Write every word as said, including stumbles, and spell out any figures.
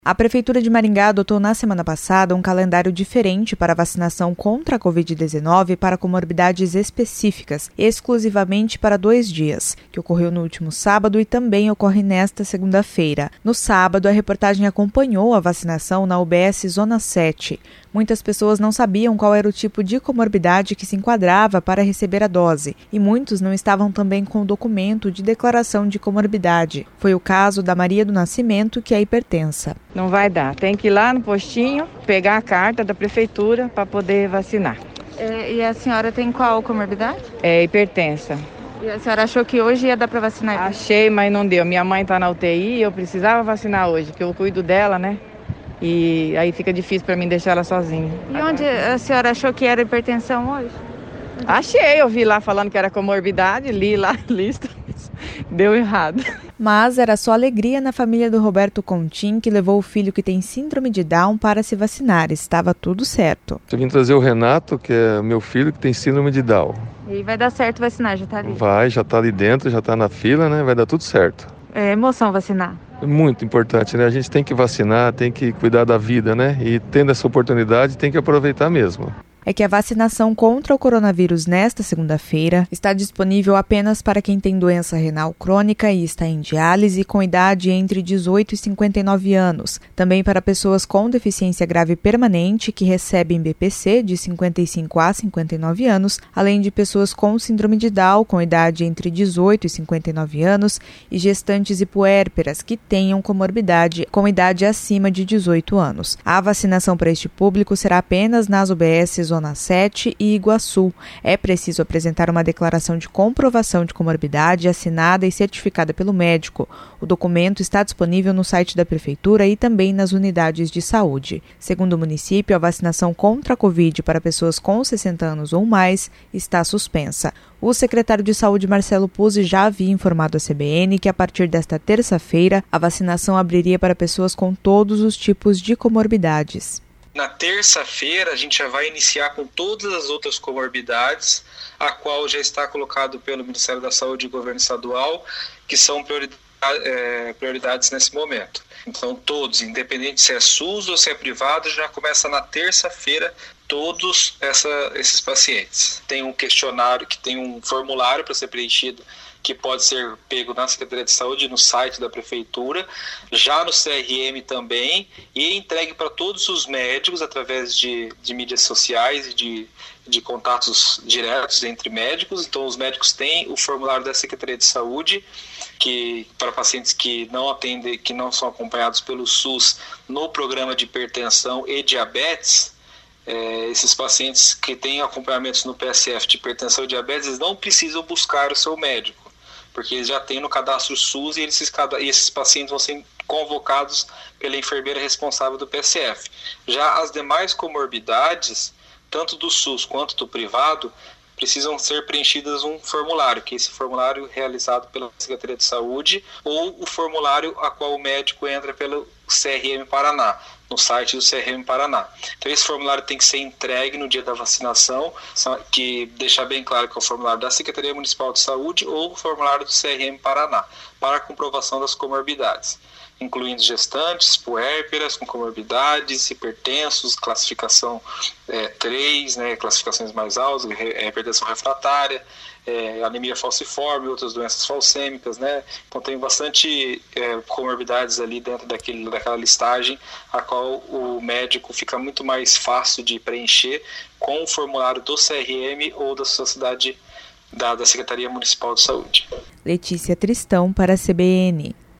A Prefeitura de Maringá adotou na semana passada um calendário diferente para a vacinação contra a covid dezenove para comorbidades específicas, exclusivamente para dois dias, que ocorreu no último sábado e também ocorre nesta segunda-feira. No sábado, a reportagem acompanhou a vacinação na U B S Zona sete. Muitas pessoas não sabiam qual era o tipo de comorbidade que se enquadrava para receber a dose, e muitos não estavam também com o documento de declaração de comorbidade. Foi o caso da Maria do Nascimento, que é hipertensa. Não vai dar, tem que ir lá no postinho, pegar a carta da prefeitura para poder vacinar. É, e a senhora tem qual comorbidade? É hipertensa. E a senhora achou que hoje ia dar para vacinar? Achei, mas não deu. Minha mãe está na U T I e eu precisava vacinar hoje, que eu cuido dela, né? E aí fica difícil para mim deixar ela sozinha. E onde a senhora achou que era hipertensão hoje? Achei, eu vi lá falando que era comorbidade, li lá a lista, deu errado. Mas era só alegria na família do Roberto Contim, que levou o filho que tem síndrome de Down para se vacinar. Estava tudo certo. Eu vim trazer o Renato, que é meu filho, que tem síndrome de Down. E vai dar certo vacinar, já está ali? Vai, já está ali dentro, já está na fila, né? Vai dar tudo certo. É emoção vacinar? É muito importante, né? A gente tem que vacinar, tem que cuidar da vida, né? E tendo essa oportunidade, tem que aproveitar mesmo. É que a vacinação contra o coronavírus nesta segunda-feira está disponível apenas para quem tem doença renal crônica e está em diálise com idade entre dezoito e cinquenta e nove anos. Também para pessoas com deficiência grave permanente que recebem B P C de cinquenta e cinco a cinquenta e nove anos, além de pessoas com síndrome de Down com idade entre dezoito e cinquenta e nove anos e gestantes e puérperas que tenham comorbidade com idade acima de dezoito anos. A vacinação para este público será apenas nas U B S Zona sete e Iguaçu. É preciso apresentar uma declaração de comprovação de comorbidade assinada e certificada pelo médico. O documento está disponível no site da Prefeitura e também nas unidades de saúde. Segundo o município, a vacinação contra a Covid para pessoas com sessenta anos ou mais está suspensa. O secretário de Saúde, Marcelo Puzzi, já havia informado à C B N que a partir desta terça-feira a vacinação abriria para pessoas com todos os tipos de comorbidades. Na terça-feira, a gente já vai iniciar com todas as outras comorbidades, a qual já está colocado pelo Ministério da Saúde e Governo Estadual, que são prioridades, é, prioridades nesse momento. Então, todos, independente se é SUS ou se é privado, já começa na terça-feira todos essa, esses pacientes. Tem um questionário, que tem um formulário para ser preenchido, que pode ser pego na Secretaria de Saúde, no site da Prefeitura, já no C R M também, e entregue para todos os médicos através de, de mídias sociais e de, de contatos diretos entre médicos. Então, os médicos têm o formulário da Secretaria de Saúde, que para pacientes que não atendem, que não são acompanhados pelo SUS no programa de hipertensão e diabetes. É, esses pacientes que têm acompanhamentos no P S F de hipertensão e diabetes, eles não precisam buscar o seu médico, porque eles já têm no cadastro SUS e esses, e esses pacientes vão ser convocados pela enfermeira responsável do P S F. Já as demais comorbidades, tanto do SUS quanto do privado, precisam ser preenchidas um formulário, que é esse formulário realizado pela Secretaria de Saúde, ou o formulário a qual o médico entra pelo C R M Paraná, no site do C R M Paraná. Então esse formulário tem que ser entregue no dia da vacinação, que deixa bem claro que é o formulário da Secretaria Municipal de Saúde ou o formulário do C R M Paraná, para a comprovação das comorbidades, incluindo gestantes, puérperas com comorbidades, hipertensos, classificação é, três, né, classificações mais altas, é, hipertensão refratária, é, anemia falciforme, outras doenças falcêmicas, né? Então tem bastante é, comorbidades ali dentro daquele, daquela listagem, a qual o médico fica muito mais fácil de preencher com o formulário do C R M ou da sociedade da, da Secretaria Municipal de Saúde. Letícia Tristão para a C B N.